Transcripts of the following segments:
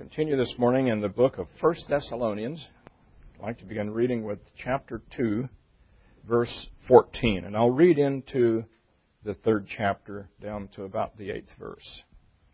Continue this morning in the book of 1 Thessalonians. I'd like to begin reading with chapter 2, verse 14. And I'll read into the third chapter down to about the 8th verse.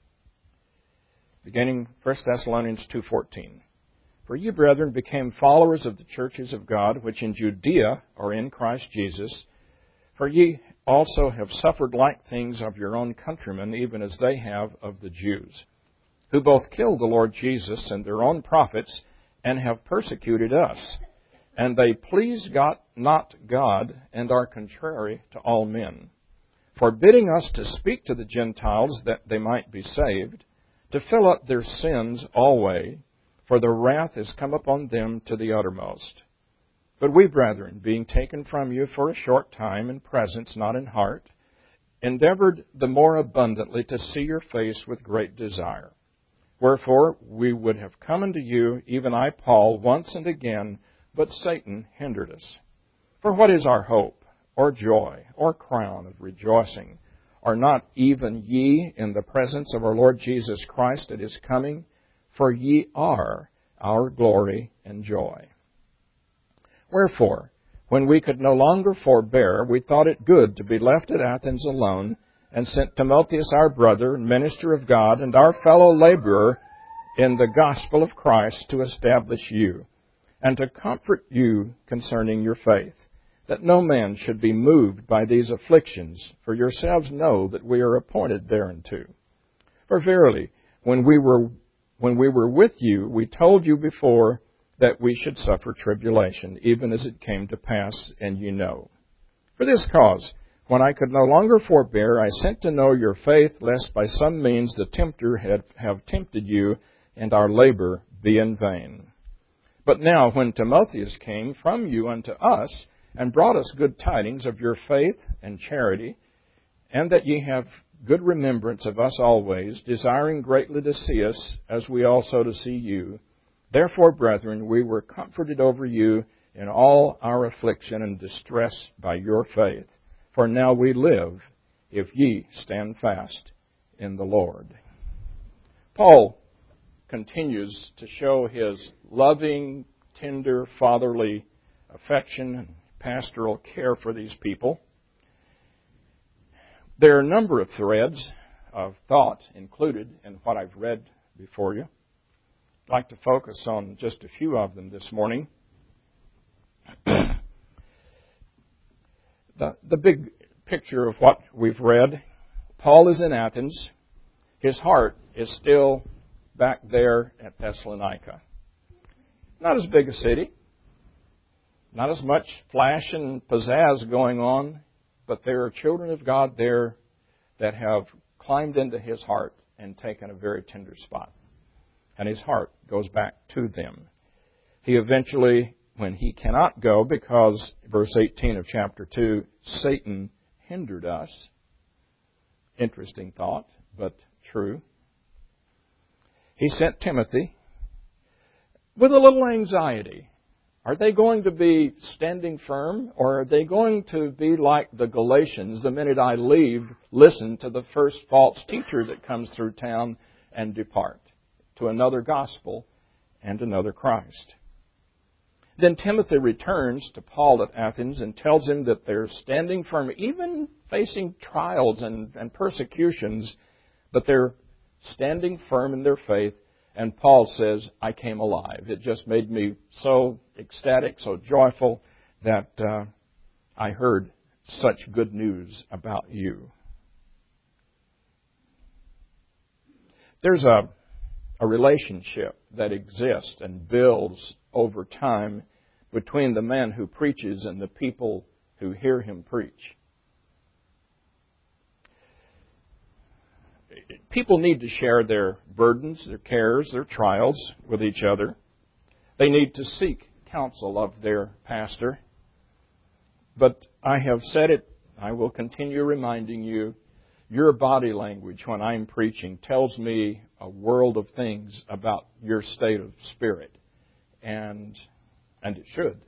Beginning 1 Thessalonians 2:14. For you, brethren, became followers of the churches of God, which in Judea are in Christ Jesus. For ye also have suffered like things of your own countrymen, even as they have of the Jews, who both killed the Lord Jesus and their own prophets, and have persecuted us. And they please not God, and are contrary to all men, forbidding us to speak to the Gentiles that they might be saved, to fill up their sins alway, for the wrath is come upon them to the uttermost. But we, brethren, being taken from you for a short time in presence, not in heart, endeavored the more abundantly to see your face with great desire. Wherefore we would have come unto you, even I, Paul, once and again, but Satan hindered us. For what is our hope, or joy, or crown of rejoicing? Are not even ye in the presence of our Lord Jesus Christ at His coming? For ye are our glory and joy. Wherefore, when we could no longer forbear, we thought it good to be left at Athens alone, and sent Timotheus our brother and minister of God, and our fellow laborer in the gospel of Christ, to establish you, and to comfort you concerning your faith, that no man should be moved by these afflictions, for yourselves know that we are appointed thereunto. For verily, when we were with you, we told you before that we should suffer tribulation, even as it came to pass, and you know. For this cause, when I could no longer forbear, I sent to know your faith, lest by some means the tempter have tempted you, and our labor be in vain. But now, when Timotheus came from you unto us, and brought us good tidings of your faith and charity, and that ye have good remembrance of us always, desiring greatly to see us, as we also to see you. Therefore, brethren, we were comforted over you in all our affliction and distress by your faith. For now we live, if ye stand fast in the Lord. Paul continues to show his loving, tender, fatherly affection and pastoral care for these people. There are a number of threads of thought included in what I've read before you. I'd like to focus on just a few of them this morning. The big picture of what we've read: Paul is in Athens. His heart is still back there at Thessalonica. Not as big a city, not as much flash and pizzazz going on, but there are children of God there that have climbed into his heart and taken a very tender spot. And his heart goes back to them. He eventually, when he cannot go, because, verse 18 of chapter 2, Satan hindered us. Interesting thought, but true. He sent Timothy with a little anxiety. Are they going to be standing firm, or are they going to be like the Galatians, the minute I leave, listen to the first false teacher that comes through town and depart to another gospel and another Christ? Then Timothy returns to Paul at Athens and tells him that they're standing firm, even facing trials and persecutions, but they're standing firm in their faith. And Paul says, I came alive. It just made me so ecstatic, so joyful, that I heard such good news about you. There's a relationship that exists and builds over time between the man who preaches and the people who hear him preach. People need to share their burdens, their cares, their trials with each other. They need to seek counsel of their pastor. But I have said it, I will continue reminding you, your body language when I'm preaching tells me a world of things about your state of spirit. And it should.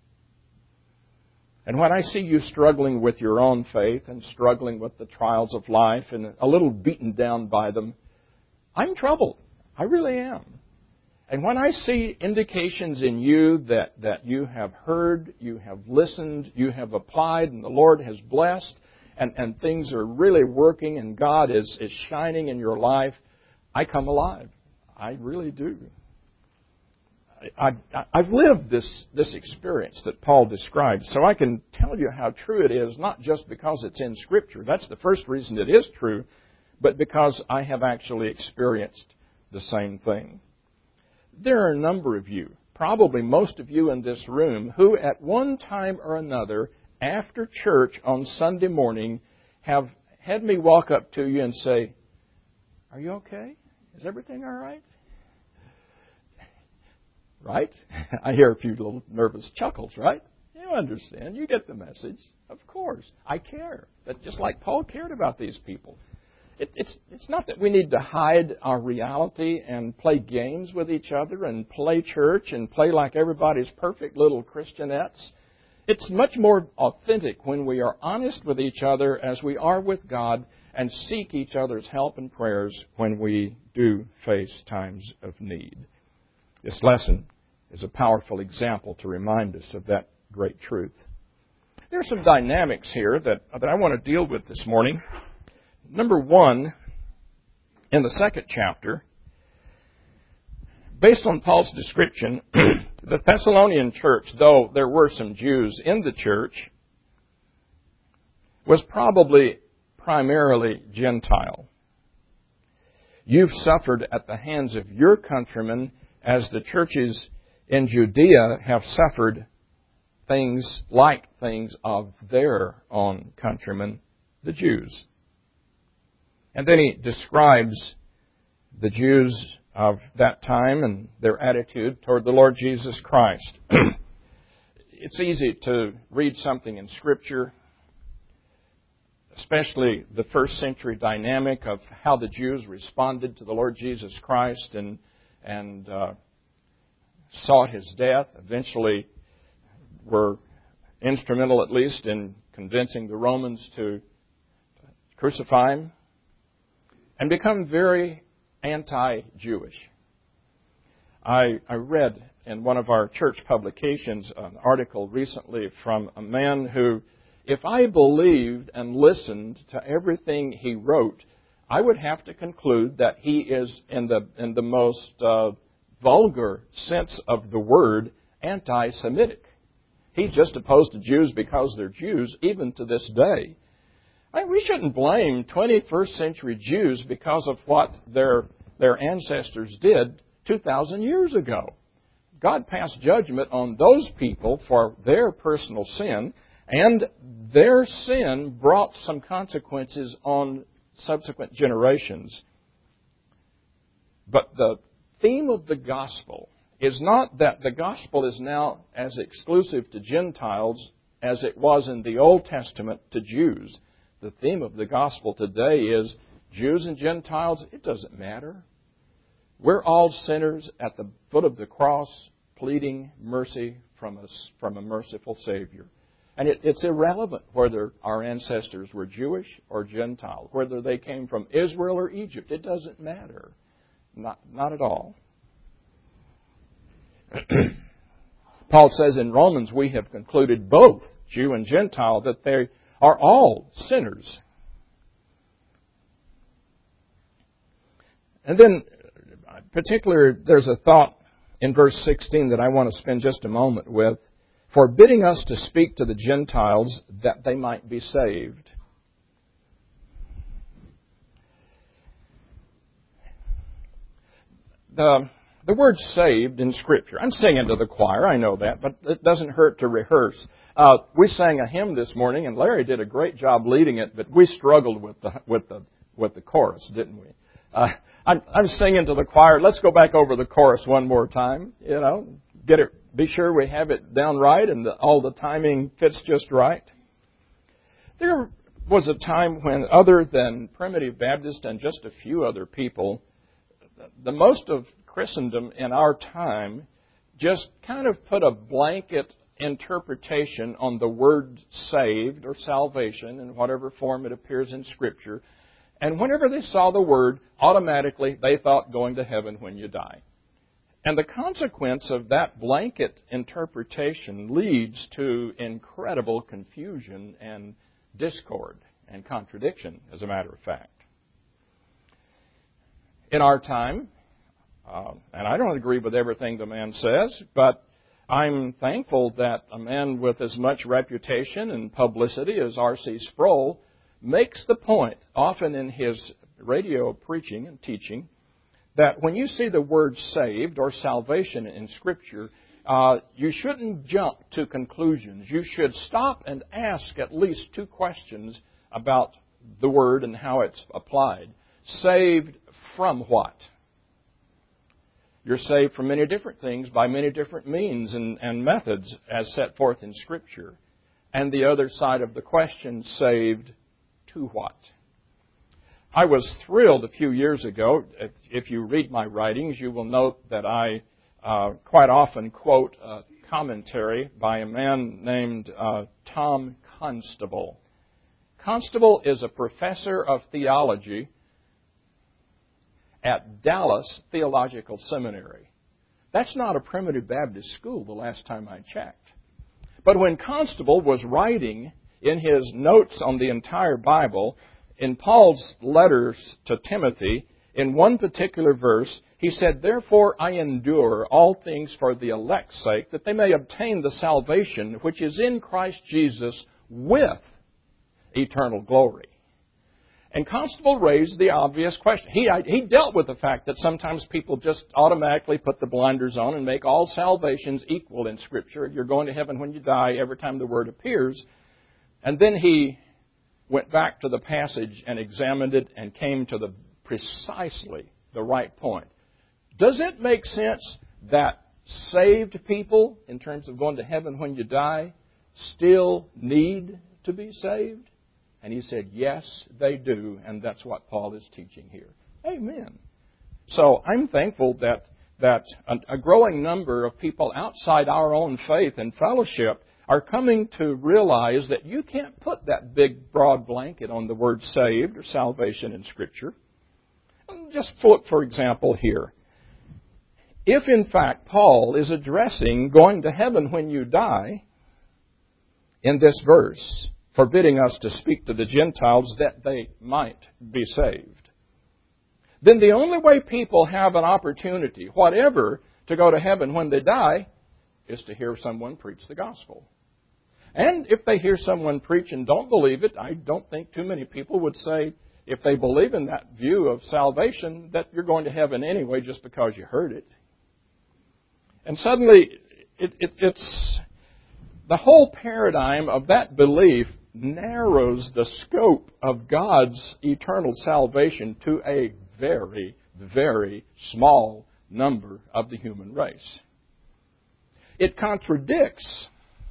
And when I see you struggling with your own faith and struggling with the trials of life and a little beaten down by them, I'm troubled. I really am. And when I see indications in you that you have heard, you have listened, you have applied, and the Lord has blessed, and things are really working and God is shining in your life, I come alive. I really do. I've lived this experience that Paul describes, so I can tell you how true it is, not just because it's in Scripture. That's the first reason it is true, but because I have actually experienced the same thing. There are a number of you, probably most of you in this room, who at one time or another, after church on Sunday morning, have had me walk up to you and say, "Are you okay? Is everything all right?" Right? I hear a few little nervous chuckles, right? You understand. You get the message. Of course. I care. But just like Paul cared about these people. It's not that we need to hide our reality and play games with each other and play church and play like everybody's perfect little Christianettes. It's much more authentic when we are honest with each other as we are with God and seek each other's help and prayers when we do face times of need. This lesson is a powerful example to remind us of that great truth. There are some dynamics here that I want to deal with this morning. Number one, in the second chapter, based on Paul's description, the Thessalonian church, though there were some Jews in the church, was probably primarily Gentile. You've suffered at the hands of your countrymen as the churches in Judea have suffered things of their own countrymen, the Jews. And then he describes the Jews of that time and their attitude toward the Lord Jesus Christ. It's easy to read something in Scripture, especially the first century dynamic of how the Jews responded to the Lord Jesus Christ and sought His death, eventually were instrumental at least in convincing the Romans to crucify Him, and become very anti-Jewish. I read in one of our church publications an article recently from a man who, if I believed and listened to everything he wrote, I would have to conclude that he is, in the most vulgar sense of the word, anti-Semitic. He's just opposed to Jews because they're Jews, even to this day. We shouldn't blame 21st century Jews because of what their ancestors did 2,000 years ago. God passed judgment on those people for their personal sin, and their sin brought some consequences on subsequent generations. But the theme of the gospel is not that the gospel is now as exclusive to Gentiles as it was in the Old Testament to Jews. The theme of the gospel today is Jews and Gentiles, it doesn't matter. We're all sinners at the foot of the cross, pleading mercy from a merciful Savior. And it's irrelevant whether our ancestors were Jewish or Gentile, whether they came from Israel or Egypt. It doesn't matter. Not at all. Paul says in Romans, we have concluded both Jew and Gentile that they are all sinners. And then, particularly, there's a thought in verse 16 that I want to spend just a moment with, forbidding us to speak to the Gentiles that they might be saved. The word saved in Scripture, I'm singing to the choir, I know that, but it doesn't hurt to rehearse. We sang a hymn this morning, and Larry did a great job leading it, but we struggled with the chorus, didn't we? I'm singing to the choir. Let's go back over the chorus one more time. Get it. Be sure we have it down right, and all the timing fits just right. There was a time when, other than Primitive Baptist and just a few other people, the most of Christendom in our time just kind of put a blanket interpretation on the word saved or salvation in whatever form it appears in Scripture. And whenever they saw the word, automatically they thought going to heaven when you die. And the consequence of that blanket interpretation leads to incredible confusion and discord and contradiction, as a matter of fact. In our time, and I don't agree with everything the man says, but I'm thankful that a man with as much reputation and publicity as R.C. Sproul makes the point, often in his radio preaching and teaching, that when you see the word saved or salvation in Scripture, you shouldn't jump to conclusions. You should stop and ask at least two questions about the word and how it's applied. Saved from what? You're saved from many different things by many different means and methods as set forth in Scripture. And the other side of the question, saved to what? I was thrilled a few years ago. If you read my writings, you will note that I quite often quote a commentary by a man named Tom Constable. Constable is a professor of theology at Dallas Theological Seminary. That's not a Primitive Baptist school the last time I checked. But when Constable was writing in his notes on the entire Bible, in Paul's letters to Timothy, in one particular verse, he said, "Therefore I endure all things for the elect's sake, that they may obtain the salvation which is in Christ Jesus with eternal glory." And Constable raised the obvious question. He dealt with the fact that sometimes people just automatically put the blinders on and make all salvations equal in Scripture. You're going to heaven when you die every time the word appears. And then he went back to the passage and examined it and came to precisely the right point. Does it make sense that saved people, in terms of going to heaven when you die, still need to be saved? And he said, yes, they do, and that's what Paul is teaching here. Amen. So I'm thankful that a growing number of people outside our own faith and fellowship are coming to realize that you can't put that big, broad blanket on the word saved or salvation in Scripture. Just flip, for example, here. If, in fact, Paul is addressing going to heaven when you die in this verse, forbidding us to speak to the Gentiles that they might be saved, then the only way people have an opportunity, whatever, to go to heaven when they die is to hear someone preach the gospel. And if they hear someone preach and don't believe it, I don't think too many people would say, if they believe in that view of salvation, that you're going to heaven anyway just because you heard it. And suddenly, it's the whole paradigm of that belief narrows the scope of God's eternal salvation to a very, very small number of the human race. It contradicts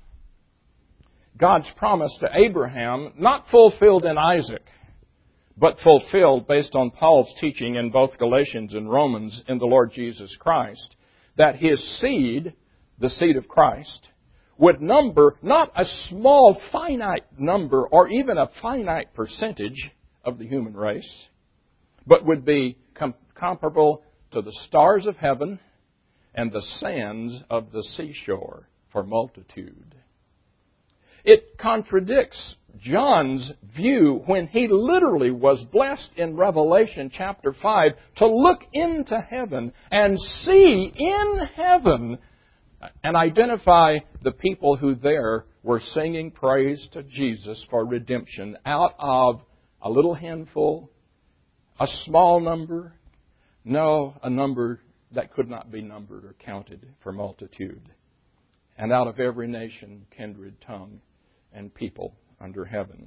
God's promise to Abraham, not fulfilled in Isaac, but fulfilled based on Paul's teaching in both Galatians and Romans in the Lord Jesus Christ, that his seed, the seed of Christ, would number not a small finite number or even a finite percentage of the human race, but would be comparable to the stars of heaven and the sands of the seashore for multitude. It contradicts John's view when he literally was blessed in Revelation chapter 5 to look into heaven and see in heaven and identify the people who there were singing praise to Jesus for redemption out of a little handful, a small number, no, a number that could not be numbered or counted for multitude, and out of every nation, kindred, tongue, and people under heaven.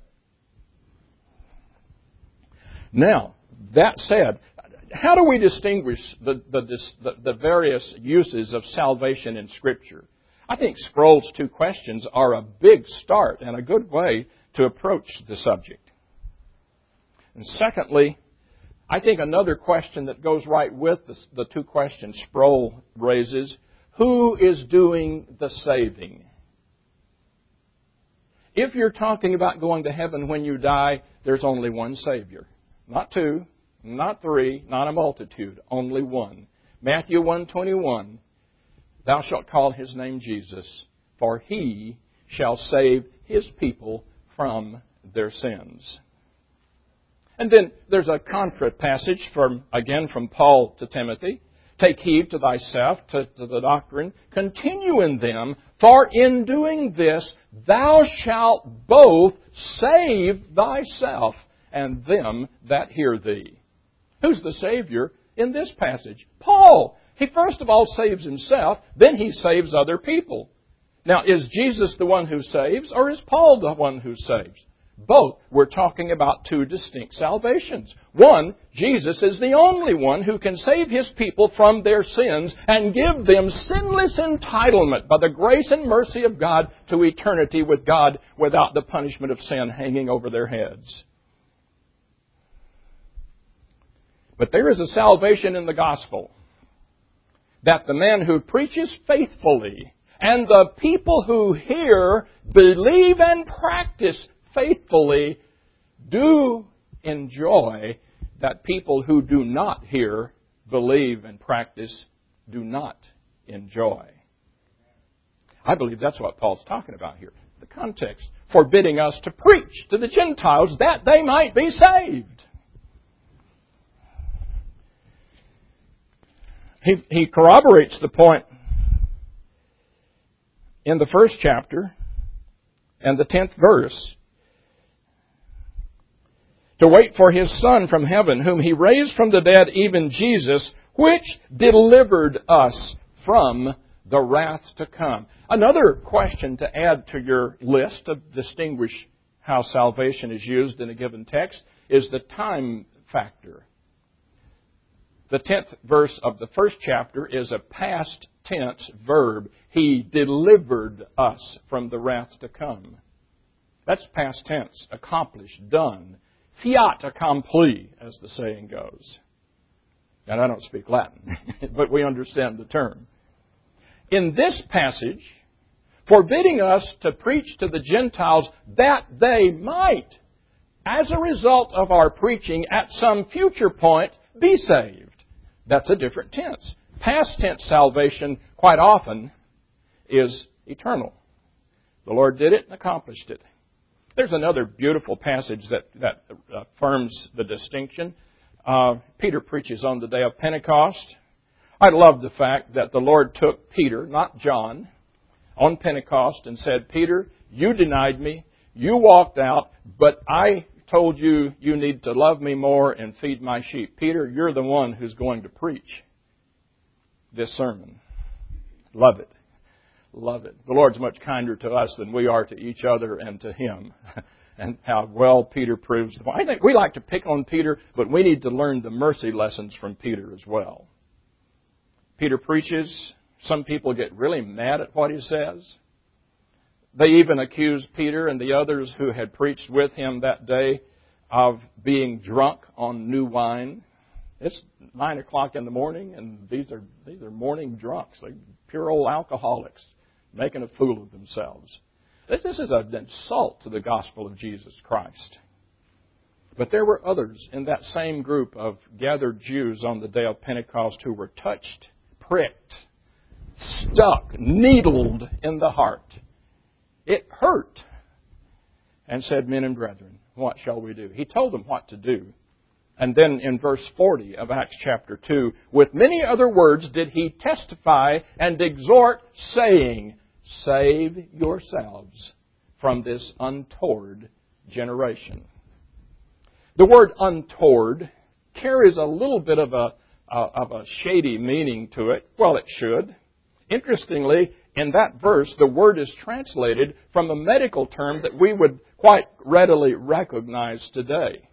Now, that said, how do we distinguish the various uses of salvation in Scripture? I think Sproul's two questions are a big start and a good way to approach the subject. And secondly, I think another question that goes right with the two questions Sproul raises, who is doing the saving? If you're talking about going to heaven when you die, there's only one Savior. Not two, not three, not a multitude, only one. Matthew 1:21, thou shalt call his name Jesus, for he shall save his people from their sins. And then there's a contra passage from Paul to Timothy. Take heed to thyself, to the doctrine. Continue in them, for in doing this thou shalt both save thyself and them that hear thee. Who's the Savior in this passage? Paul. He first of all saves himself, then he saves other people. Now, is Jesus the one who saves, or is Paul the one who saves? Both. We're talking about two distinct salvations. One, Jesus is the only one who can save His people from their sins and give them sinless entitlement by the grace and mercy of God to eternity with God without the punishment of sin hanging over their heads. But there is a salvation in the gospel that the man who preaches faithfully and the people who hear, believe, and practice faithfully do enjoy that people who do not hear, believe, and practice do not enjoy. I believe that's what Paul's talking about here. The context, forbidding us to preach to the Gentiles that they might be saved. He corroborates the point in the first chapter and the 10th verse. To wait for His Son from heaven, whom He raised from the dead, even Jesus, which delivered us from the wrath to come. Another question to add to your list to distinguish how salvation is used in a given text is the time factor. The 10th verse of the first chapter is a past tense verb. He delivered us from the wrath to come. That's past tense, accomplished, done. Fiat accompli, as the saying goes. And I don't speak Latin, but we understand the term. In this passage, forbidding us to preach to the Gentiles that they might, as a result of our preaching at some future point, be saved. That's a different tense. Past tense salvation, quite often, is eternal. The Lord did it and accomplished it. There's another beautiful passage that affirms the distinction. Peter preaches on the day of Pentecost. I love the fact that the Lord took Peter, not John, on Pentecost and said, Peter, you denied me, you walked out, but I told you you need to love me more and feed my sheep. Peter, you're the one who's going to preach this sermon. Love it. Love it. The Lord's much kinder to us than we are to each other and to Him. And how well Peter proves the point. I think we like to pick on Peter, but we need to learn the mercy lessons from Peter as well. Peter preaches. Some people get really mad at what he says. They even accuse Peter and the others who had preached with him that day of being drunk on new wine. It's 9 o'clock in the morning, and these are morning drunks. They're pure old alcoholics making a fool of themselves. This is an insult to the gospel of Jesus Christ. But there were others in that same group of gathered Jews on the day of Pentecost who were touched, pricked, stuck, needled in the heart. It hurt. And said, men and brethren, what shall we do? He told them what to do. And then in verse 40 of Acts chapter 2, with many other words did he testify and exhort, saying, save yourselves from this untoward generation. The word untoward carries a little bit of a shady meaning to it. Well, it should. Interestingly, in that verse, the word is translated from a medical term that we would quite readily recognize today.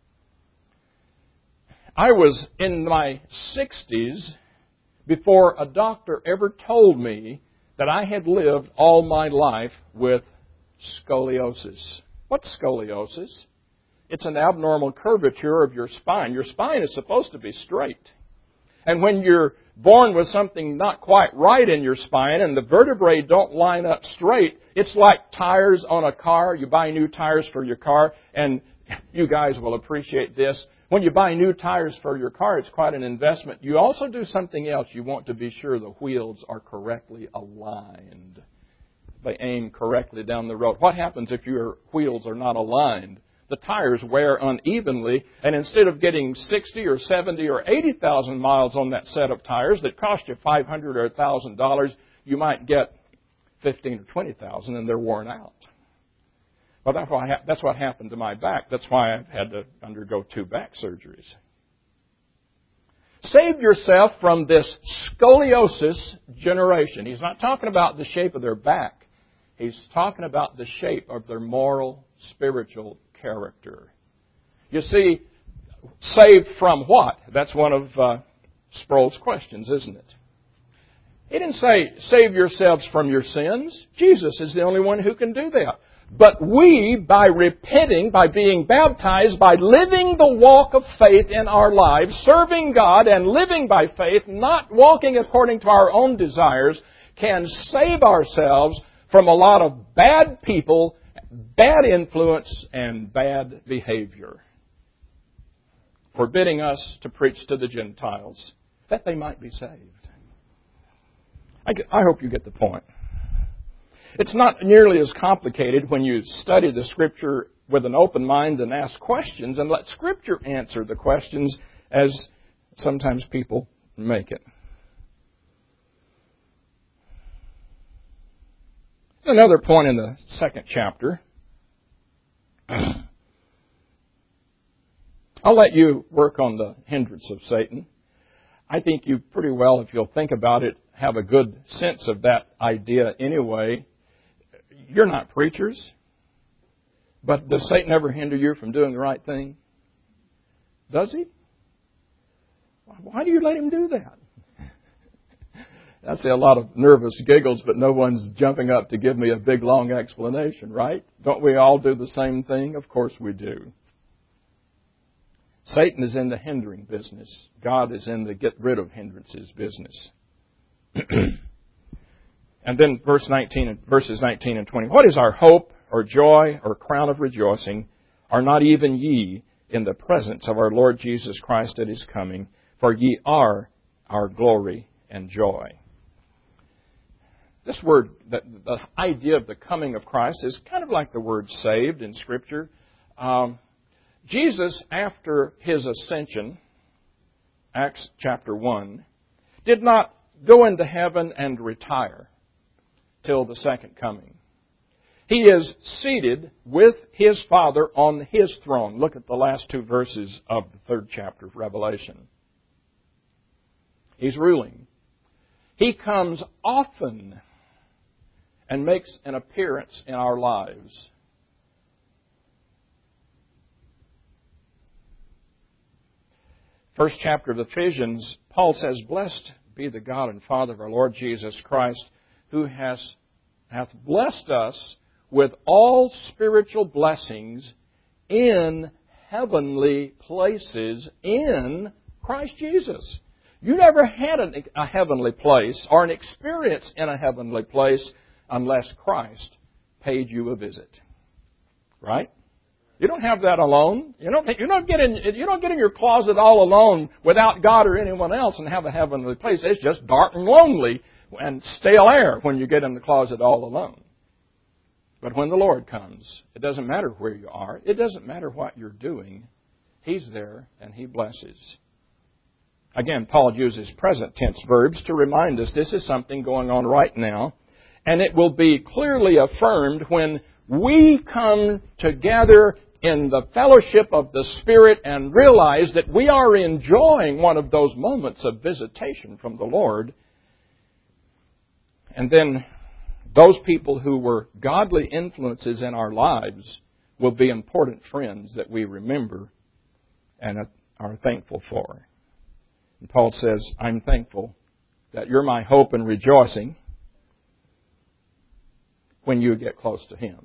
I was in my 60s before a doctor ever told me that I had lived all my life with scoliosis. What's scoliosis? It's an abnormal curvature of your spine. Your spine is supposed to be straight. And when you're born with something not quite right in your spine and the vertebrae don't line up straight, it's like tires on a car. You buy new tires for your car, and you guys will appreciate this. When you buy new tires for your car, it's quite an investment. You also do something else. You want to be sure the wheels are correctly aligned. They aim correctly down the road. What happens if your wheels are not aligned? The tires wear unevenly, and instead of getting 60 or 70 or 80,000 miles on that set of tires that cost you $500 or $1,000, you might get 15 or 20,000, and they're worn out. Well, that's what happened to my back. That's why I've had to undergo 2 back surgeries. Save yourself from this scoliosis generation. He's not talking about the shape of their back. He's talking about the shape of their moral, spiritual character. You see, saved from what? That's one of Sproul's questions, isn't it? He didn't say, save yourselves from your sins. Jesus is the only one who can do that. But we, by repenting, by being baptized, by living the walk of faith in our lives, serving God and living by faith, not walking according to our own desires, can save ourselves from a lot of bad people, bad influence, and bad behavior, forbidding us to preach to the Gentiles that they might be saved. I hope you get the point. It's not nearly as complicated when you study the Scripture with an open mind and ask questions and let Scripture answer the questions as sometimes people make it. Another point in the 2nd chapter. I'll let you work on the hindrance of Satan. I think you pretty well, if you'll think about it, have a good sense of that idea anyway. You're not preachers, but does Satan ever hinder you from doing the right thing? Does he? Why do you let him do that? I see a lot of nervous giggles, but no one's jumping up to give me a big, long explanation, right? Don't we all do the same thing? Of course we do. Satan is in the hindering business. God is in the get rid of hindrances business. And then verses 19 and 20. What is our hope or joy or crown of rejoicing? Are not even ye in the presence of our Lord Jesus Christ at His coming? For ye are our glory and joy. This word, the idea of the coming of Christ is kind of like the word saved in Scripture. Jesus, after His ascension, Acts chapter 1, did not go into heaven and retire till the second coming. He is seated with His Father on His throne. Look at the last 2 verses of the 3rd chapter of Revelation. He's ruling. He comes often and makes an appearance in our lives. First chapter of Ephesians, Paul says, Blessed be the God and Father of our Lord Jesus Christ, who hath blessed us with all spiritual blessings in heavenly places in Christ Jesus. You never had a heavenly place or an experience in a heavenly place unless Christ paid you a visit. Right? You don't have that alone. You don't get in your closet all alone without God or anyone else and have a heavenly place. It's just dark and lonely and stale air when you get in the closet all alone. But when the Lord comes, it doesn't matter where you are. It doesn't matter what you're doing. He's there and He blesses. Again, Paul uses present tense verbs to remind us this is something going on right now. And it will be clearly affirmed when we come together in the fellowship of the Spirit and realize that we are enjoying one of those moments of visitation from the Lord. And then those people who were godly influences in our lives will be important friends that we remember and are thankful for. And Paul says, I'm thankful that you're my hope and rejoicing when you get close to Him.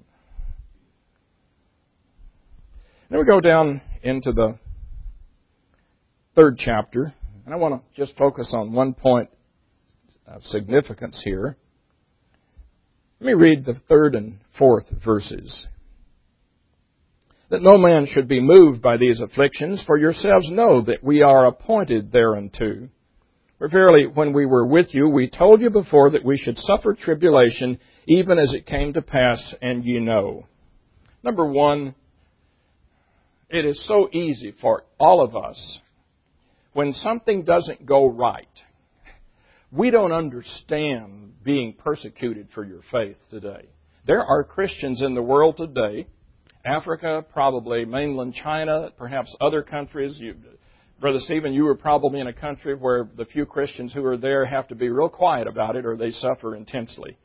Then we go down into the 3rd chapter, and I want to just focus on one point of significance here. Let me read the 3rd and 4th verses. that no man should be moved by these afflictions, for yourselves know that we are appointed thereunto. For verily, when we were with you, we told you before that we should suffer tribulation, even as it came to pass, and ye know. Number one, it is so easy for all of us when something doesn't go right. We don't understand being persecuted for your faith today. There are Christians in the world today, Africa, probably mainland China, perhaps other countries. Brother Stephen, you were probably in a country where the few Christians who are there have to be real quiet about it or they suffer intensely.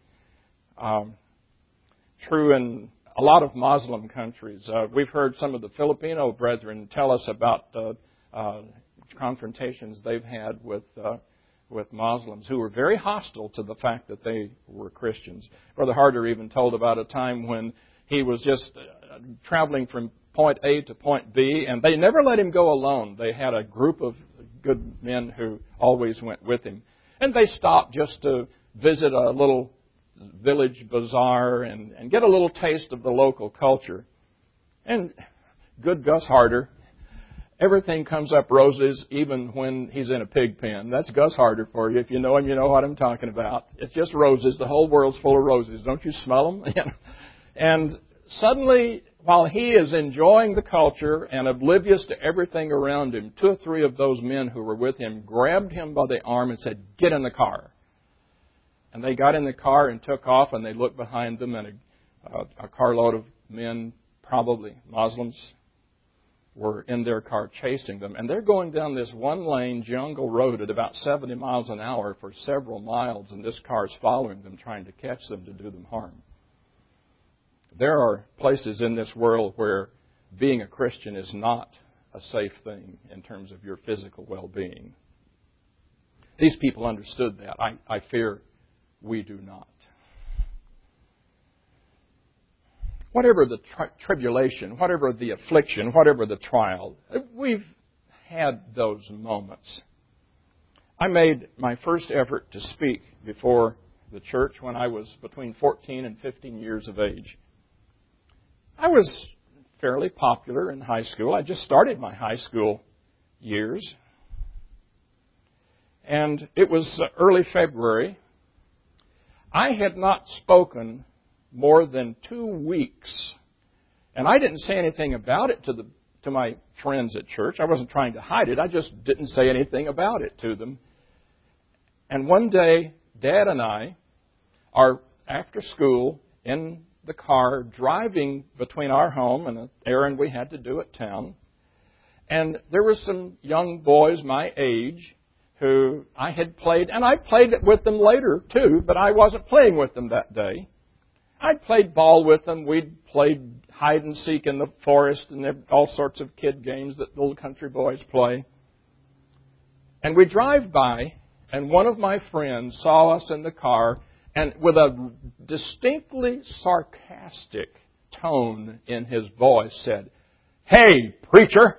True in a lot of Muslim countries. We've heard some of the Filipino brethren tell us about confrontations they've had with Muslims who were very hostile to the fact that they were Christians. Brother Harder even told about a time when he was just traveling from point A to point B, and they never let him go alone. They had a group of good men who always went with him. And they stopped just to visit a little village bazaar and get a little taste of the local culture. And good Gus Harder, everything comes up roses even when he's in a pig pen. That's Gus Harder for you. If you know him, you know what I'm talking about. It's just roses. The whole world's full of roses. Don't you smell them? And suddenly, while he is enjoying the culture and oblivious to everything around him, 2 or 3 of those men who were with him grabbed him by the arm and said, "Get in the car." And they got in the car and took off, and they looked behind them, and a carload of men, probably Muslims, were in their car chasing them. And they're going down this one-lane jungle road at about 70 miles an hour for several miles, and this car's following them, trying to catch them to do them harm. There are places in this world where being a Christian is not a safe thing in terms of your physical well-being. These people understood that. I fear we do not. Whatever the tribulation, whatever the affliction, whatever the trial, we've had those moments. I made my first effort to speak before the church when I was between 14 and 15 years of age. I was fairly popular in high school. I just started my high school years. And it was early February. I had not spoken more than 2 weeks. And I didn't say anything about it to my friends at church. I wasn't trying to hide it. I just didn't say anything about it to them. And one day, Dad and I are after school in the car driving between our home and an errand we had to do at town. And there were some young boys my age who I had played, and I played it with them later too, but I wasn't playing with them that day. I'd played ball with them. We'd played hide and seek in the forest and all sorts of kid games that little country boys play. And we drive by, and one of my friends saw us in the car, and with a distinctly sarcastic tone in his voice said, "Hey, preacher!"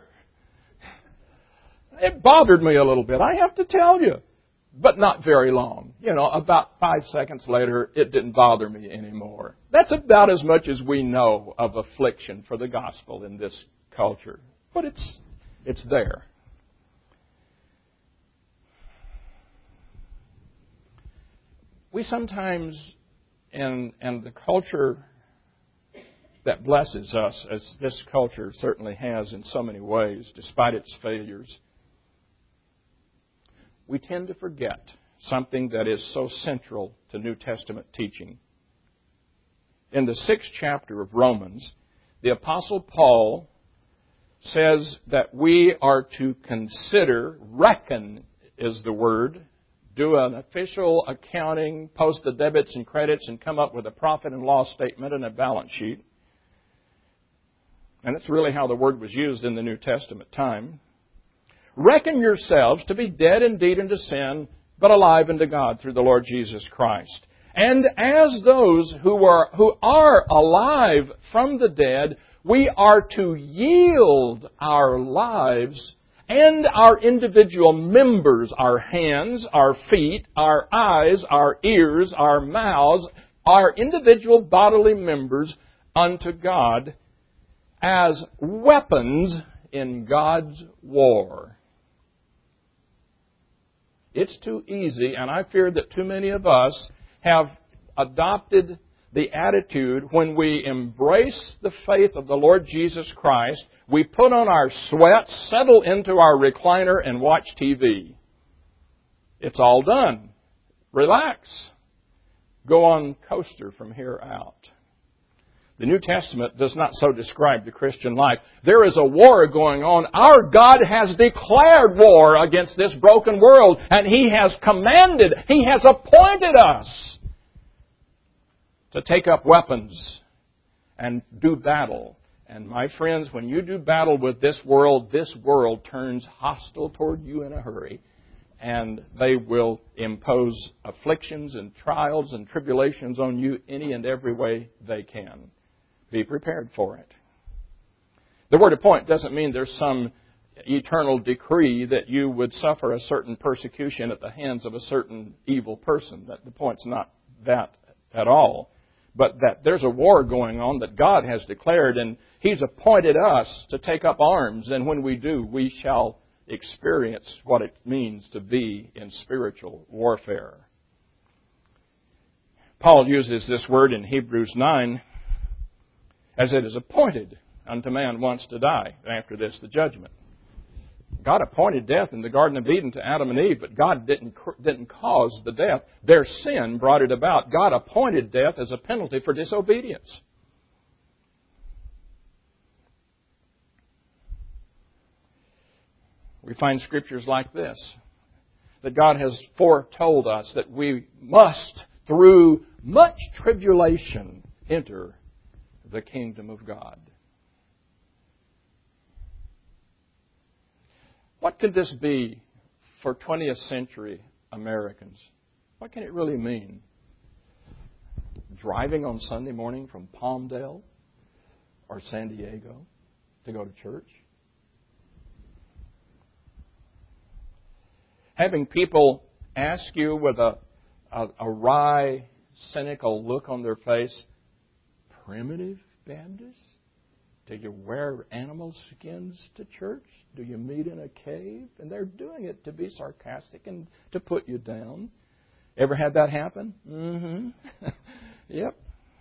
It bothered me a little bit, I have to tell you. But not very long. About 5 seconds later, it didn't bother me anymore. That's about as much as we know of affliction for the gospel in this culture. But it's there. We sometimes, and the culture that blesses us, as this culture certainly has in so many ways, despite its failures, we tend to forget something that is so central to New Testament teaching. In the 6th chapter of Romans, the Apostle Paul says that we are to consider, reckon is the word, do an official accounting, post the debits and credits, and come up with a profit and loss statement and a balance sheet. And that's really how the word was used in the New Testament time. Reckon yourselves to be dead indeed unto sin, but alive unto God through the Lord Jesus Christ. And as those who are alive from the dead, we are to yield our lives and our individual members, our hands, our feet, our eyes, our ears, our mouths, our individual bodily members unto God as weapons in God's war. It's too easy, and I fear that too many of us have adopted the attitude when we embrace the faith of the Lord Jesus Christ, we put on our sweats, settle into our recliner, and watch TV. It's all done. Relax. Go on coaster from here out. The New Testament does not so describe the Christian life. There is a war going on. Our God has declared war against this broken world, and He has commanded, He has appointed us to take up weapons and do battle. And my friends, when you do battle with this world turns hostile toward you in a hurry. And they will impose afflictions and trials and tribulations on you any and every way they can. Be prepared for it. The word appoint doesn't mean there's some eternal decree that you would suffer a certain persecution at the hands of a certain evil person. The point's not that at all. But that there's a war going on that God has declared, and He's appointed us to take up arms. And when we do, we shall experience what it means to be in spiritual warfare. Paul uses this word in Hebrews 9, as it is appointed unto man once to die, and after this the judgment. God appointed death in the Garden of Eden to Adam and Eve, but God didn't cause the death. Their sin brought it about. God appointed death as a penalty for disobedience. We find scriptures like this, that God has foretold us that we must, through much tribulation, enter the kingdom of God. What could this be for 20th century Americans? What can it really mean? Driving on Sunday morning from Palmdale or San Diego to go to church? Having people ask you with a wry, cynical look on their face, primitive Baptists? Do you wear animal skins to church? Do you meet in a cave? And they're doing it to be sarcastic and to put you down. Ever had that happen? Mm-hmm. Yep.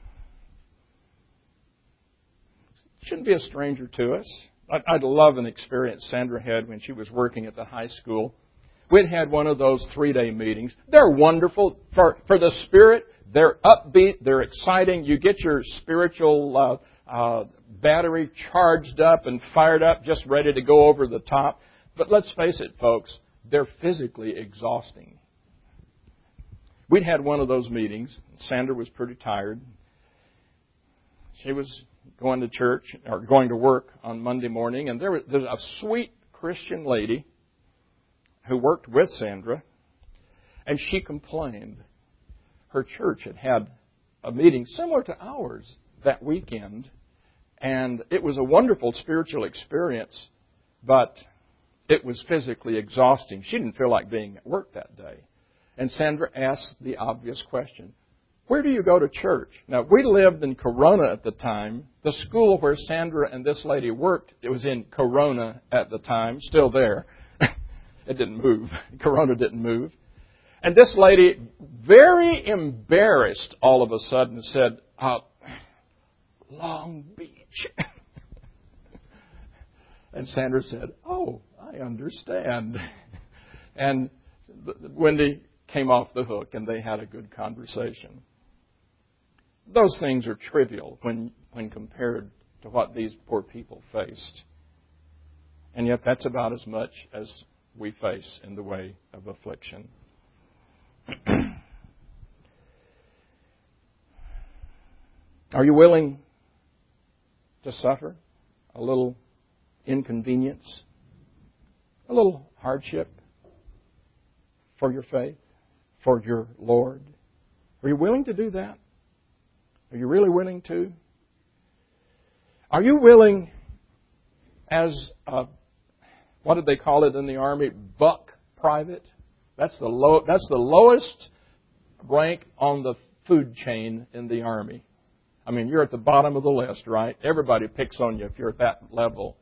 Shouldn't be a stranger to us. I'd love an experience Sandra had when she was working at the high school. We'd had one of those 3-day meetings. They're wonderful for the spirit. They're upbeat. They're exciting. You get your spiritual battery charged up and fired up, just ready to go over the top. But let's face it, folks, they're physically exhausting. We'd had one of those meetings. Sandra was pretty tired. She was going to church or going to work on Monday morning, and there's a sweet Christian lady who worked with Sandra, and she complained. Her church had had a meeting similar to ours that weekend, and it was a wonderful spiritual experience, but it was physically exhausting. She didn't feel like being at work that day. And Sandra asked the obvious question, where do you go to church? Now, we lived in Corona at the time. The school where Sandra and this lady worked, it was in Corona at the time, still there. It didn't move. Corona didn't move. And this lady, very embarrassed all of a sudden, said, Long Beach. And Sandra said, oh, I understand. And Wendy came off the hook, and they had a good conversation. Those things are trivial when compared to what these poor people faced. And yet that's about as much as we face in the way of affliction. Are you willing to suffer a little inconvenience, a little hardship for your faith, for your Lord? Are you willing to do that? Are you really willing to? Are you willing as a, what did they call it in the Army? Buck private? That's the lowest rank on the food chain in the Army. I mean, you're at the bottom of the list, right? Everybody picks on you if you're at that level.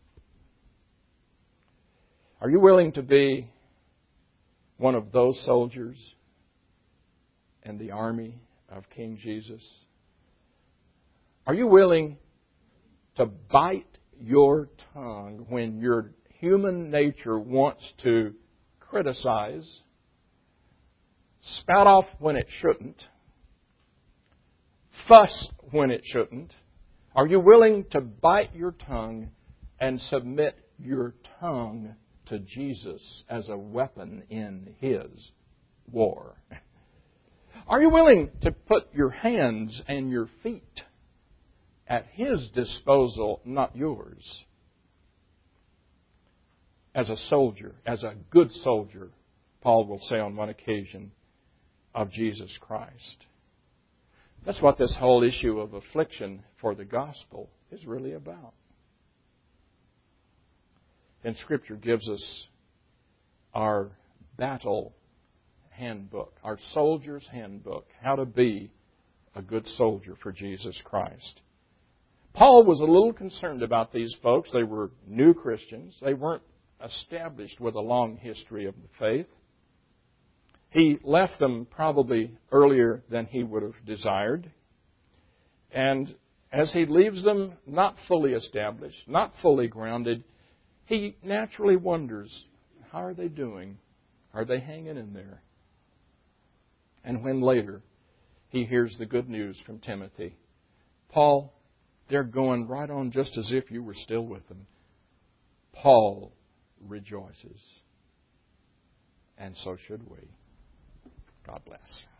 Are you willing to be one of those soldiers in the army of King Jesus? Are you willing to bite your tongue when your human nature wants to criticize, spout off when it shouldn't, fuss when it shouldn't? Are you willing to bite your tongue and submit your tongue to Jesus as a weapon in His war? Are you willing to put your hands and your feet at His disposal, not yours? As a soldier, as a good soldier, Paul will say on one occasion, of Jesus Christ. That's what this whole issue of affliction for the gospel is really about. And Scripture gives us our battle handbook, our soldier's handbook, how to be a good soldier for Jesus Christ. Paul was a little concerned about these folks. They were new Christians. They weren't established with a long history of the faith. He left them probably earlier than he would have desired. And as he leaves them not fully established, not fully grounded, he naturally wonders, how are they doing? Are they hanging in there? And when later he hears the good news from Timothy, Paul, they're going right on just as if you were still with them. Paul rejoices. And so should we. God bless.